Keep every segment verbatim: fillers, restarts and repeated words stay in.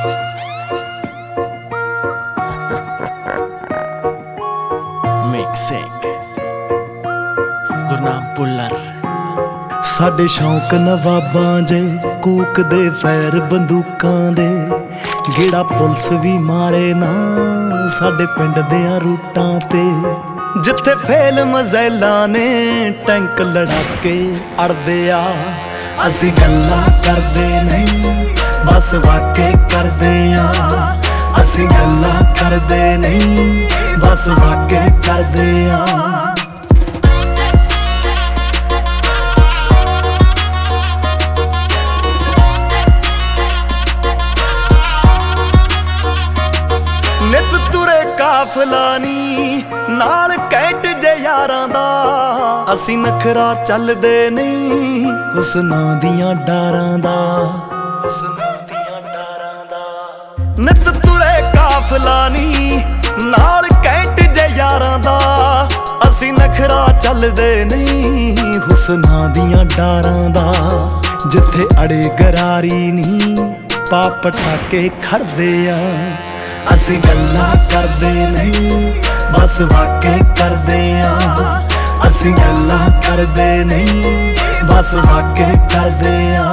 Mixing Gurnam Bhullar. ਸਾਡੇ ਸ਼ੌਂਕ ਨਵਾਬਾਂ ਜੇ ਕੂਕ ਦੇ ਫੈਰ ਬੰਦੂਕਾਂ ਦੇ, ਗੇੜਾ ਪੁਲਿਸ ਵੀ ਮਾਰੇ ਨਾ ਸਾਡੇ ਪਿੰਡ ਦਿਆਂ ਰੂਟਾਂ ਤੇ। ਜਿੱਥੇ ਫੇਲ ਮਜ਼ੈਲਾਂ ਨੇ ਟੈਂਕ ਲੜਾ ਕੇ ਅੜਦੇ ਆ, ਅਸੀਂ ਗੱਲਾਂ ਕਰਦੇ ਨਹੀਂ ਬਸ ਵਾਕੇ ਕਰਦੇ ਆ। ਅਸੀਂ ਗੱਲਾਂ ਕਰਦੇ ਨਹੀਂ ਬਸ ਵਾਕੇ ਕਰਦੇ ਆ। ਨਿਤ ਤੁਰੇ ਕਾਫਲਾ ਨੀ ਨਾਲ ਕੈਂਟ ਜੇ ਯਾਰਾਂ ਦਾ, ਅਸੀਂ ਨਖਰਾ ਚੱਲਦੇ ਨਹੀਂ ਹੁਸਨਾਂ ਦੀਆਂ ਡਾਰਾਂ ਦਾ, ਹੁਸਨਾਂ ਦੀਆਂ ਡਾਰਾਂ ਦਾ। ਨਿਤ ਤੁਰੇ ਕਾਫਲਾ ਨੀ ਨਾਲ ਕੈਂਟ ਜੇ ਯਾਰਾਂ ਦਾ, ਅਸੀਂ ਨਖਰਾ ਚੱਲਦੇ ਨਹੀਂ ਹੁਸਨਾਂ ਦੀਆਂ ਡਾਰਾਂ ਦਾ। ਜਿੱਥੇ ਅੜੇ ਗਰਾਰੀ ਨੀ ਪਾਪ ਠਾਕੇ ਖੜਦੇ ਆ, ਅਸੀਂ ਗੱਲਾਂ ਕਰਦੇ ਨਹੀਂ ਬਸ ਵਾਕੇ ਕਰਦੇ ਆ। ਅਸੀਂ ਗੱਲਾਂ ਕਰਦੇ ਨਹੀਂ ਬਸ ਵਾਕੇ ਕਰਦੇ ਆ।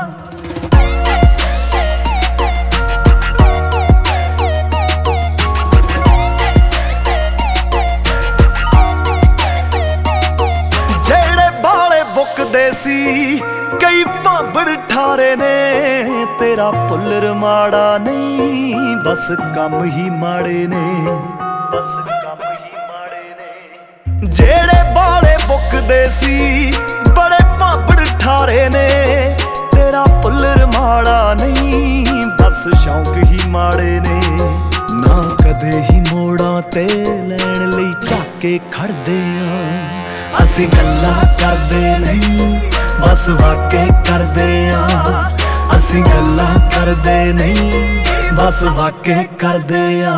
ਜਿਹੜੇ ਬਾਲੇ ਬੁੱਕਦੇ ਸੀ ਕਈ ਭਾਂਬੜ ਠਾਰੇ ਨੇ, ਤੇਰਾ ਪੁੱਲਰ ਮਾੜਾ ਨਹੀਂ ਬਸ ਕੰਮ ਹੀ ਮਾੜੇ ਨੇ, ਬਸ ਕੰਮ ਹੀ ਮਾੜੇ ਨੇ। ਜਿਹੜੇ ਬਾਲੇ ਬੁੱਕਦੇ ਸੀ ਬੜੇ ਭਾਂਬੜ ਠਾਰੇ ਨੇ, ਤੇਰਾ ਪੁੱਲਰ ਮਾੜਾ ਨਹੀਂ ਬਸ ਸ਼ੌਂਕ ਹੀ ਮਾੜੇ ਨੇ। ਨਾ ਕਦੇ ਹੀ ਮੋੜਾਂ ਤੇ ਲੈਣ ਲਈ ਝਾਕੇ ਖੜਦੇ ਆ, ਅਸੀਂ ਗੱਲਾਂ ਕਰਦੇ ਨਹੀਂ ਬਸ ਵਾਕੇ ਕਰਦੇ ਆ। ਅਸੀਂ ਗੱਲਾਂ ਕਰਦੇ ਨਹੀਂ ਬਸ ਵਾਕੇ ਕਰਦੇ ਆ।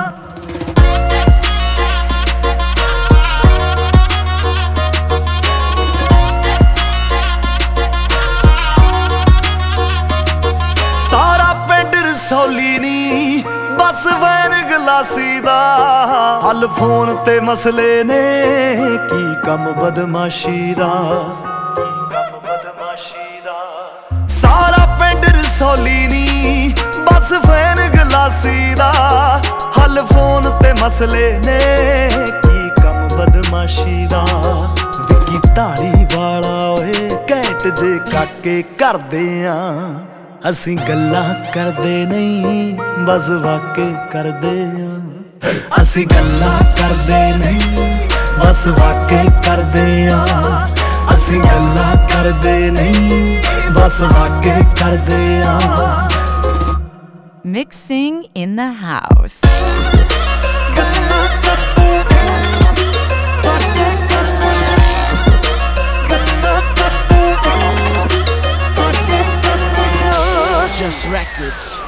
ਸਾਰਾ ਪਿੰਡ ਰਸੌਲੀ ਨੀ ਬਸ ਵੈਨ ਗਲਾਸੀ ਦਾ, ਹੱਲ ਫੋਨ ਤੇ ਮਸਲੇ ਨੇ ਕੀ ਕੰਮ ਬਦਮਾਸ਼ੀ ਦਾ, ਕੀ ਕੰਮ ਬਦਮਾਸ਼ੀ ਦਾ। ਸਾਰਾ ਪਿੰਡ ਰਸੌਲੀ ਨੀ ਬਸ ਵੈਨ ਗਲਾਸੀ ਦਾ, ਹੱਲ ਫੋਨ ਤੇ ਮਸਲੇ ਨੇ ਕੀ ਕੰਮ ਬਦਮਾਸ਼ੀ ਦਾ। ਵਿੱਕੀ ਧਾਰੀ ਵਾਲਾ ਓਏ ਘੈਂਟ ਦੇ ਕਾਕੇ ਕਰਦੇ ਆ, ਅਸੀਂ ਗੱਲਾਂ ਕਰਦੇ ਨਹੀਂ ਬਸ ਵਾਕੇ ਕਰਦੇ ਆ। ਅਸੀਂ ਗੱਲਾਂ ਕਰਦੇ ਨਹੀਂ ਬਸ ਵਾਕੇ ਕਰਦੇ ਆ। ਅਸੀਂ ਗੱਲਾਂ ਕਰਦੇ ਨਹੀਂ ਬਸ ਵਾਕੇ ਕਰਦੇ ਆ। Mixing in the house. Just Records.